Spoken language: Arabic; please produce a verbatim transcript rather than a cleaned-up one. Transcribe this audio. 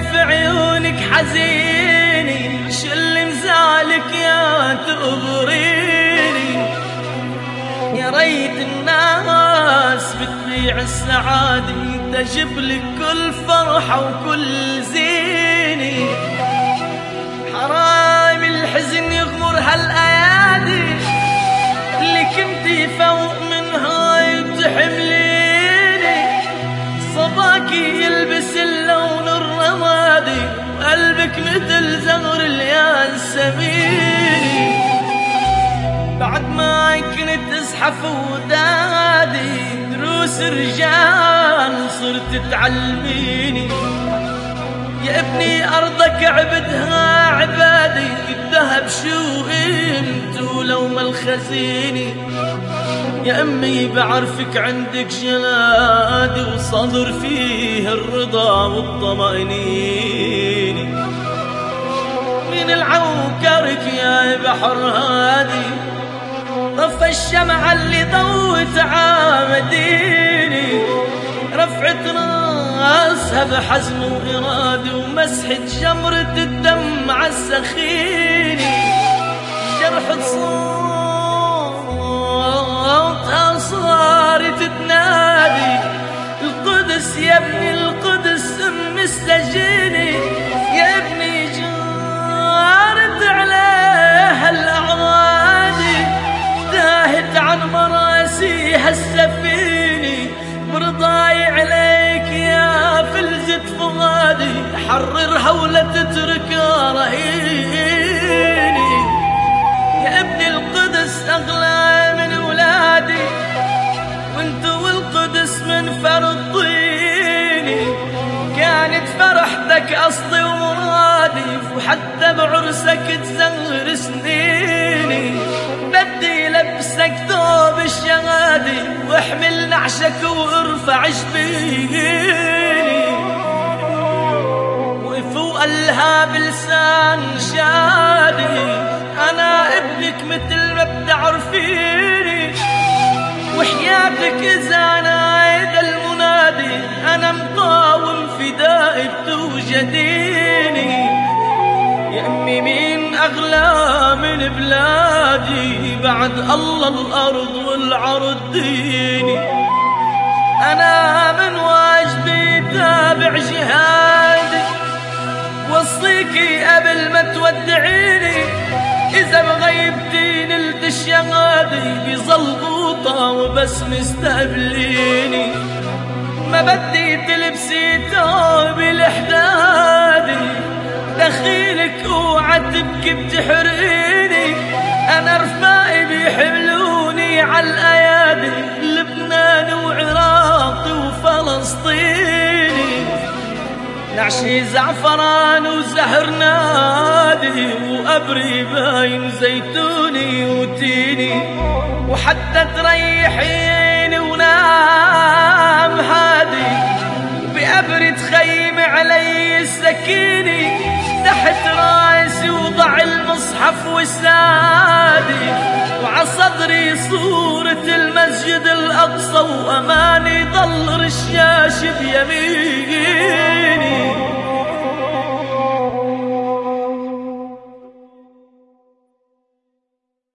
في عيونك حزيني، شل مزالك يا تغريني. يا ريت الناس بتبيع السعادة تجيب لك كل فرحة وكل زيني. حرام الحزن يغمر هالأيادي اللي كنتي فوق منها تحمليني. صباكي يلبس اللون الرمادي وقلبك مثل زهر الياسمين. بعد ما كنت ازحف ودادي دروس رجال صرت تعلميني. يا ابني أرضك عبدها عبادي، الذهب شو قيمته لو ما الخزيني. يا أمي بعرفك عندك جلادي وصدر فيه الرضا والطمأنينة. من العوكرك يا بحر هادي طفى الشمعة اللي ضوت عامديني. رفعت راسها بحزم وإرادة ومسحت جمرة الدم عالسخيني. جرحت صوتها صارت تنادي القدس يا ابني القدس ام السجيني. يا ابني جارت عليها الأعوادي تاهت عن مراسي هالسفيني. برضاي عليك يا فلزة فؤادي حررها ولا تتركها رهيني. يا ابني القدس أغلى من ولادي وانتو والقدس من فرضيني. كانت فرحتك أصلي ومرادي وحتى بعرسك تزهر سنيني. بدي لبسك ثوب الشهادي واحمل نعشك وارفع جبيني. وفوق قالها بلسان شادي أنا ابنك مثل ما بتعرفيني. وحياتك إذا نايد المنادي أنا مقاوم فدائي بتوجديني. يا أمي مين أغلى من بلادي بعد الله الأرض والعرض ديني. أنا من واجبي تابع جهادي وصيكي قبل ما تودعيني. إذا بغيبتي نلت الشهادي بظل غوطة وبس مستقبليني. ما بدي تلبسي ثوب الحدادي دخيلك اوعى تبكي بتحرقيني. انا رفاقي بيحملوني عالايادي لبنان وعراقي وفلسطيني. نعشي زعفران وزهر نادي وقبري باين زيتوني وتيني. وحتى تريحيني ونام هادي بقبري تخيم علي السكيني. تحت راسي وضع المصحف وسادي وعصدري صورة المسجد الأقصى وأماني ضل رشاش بيمين.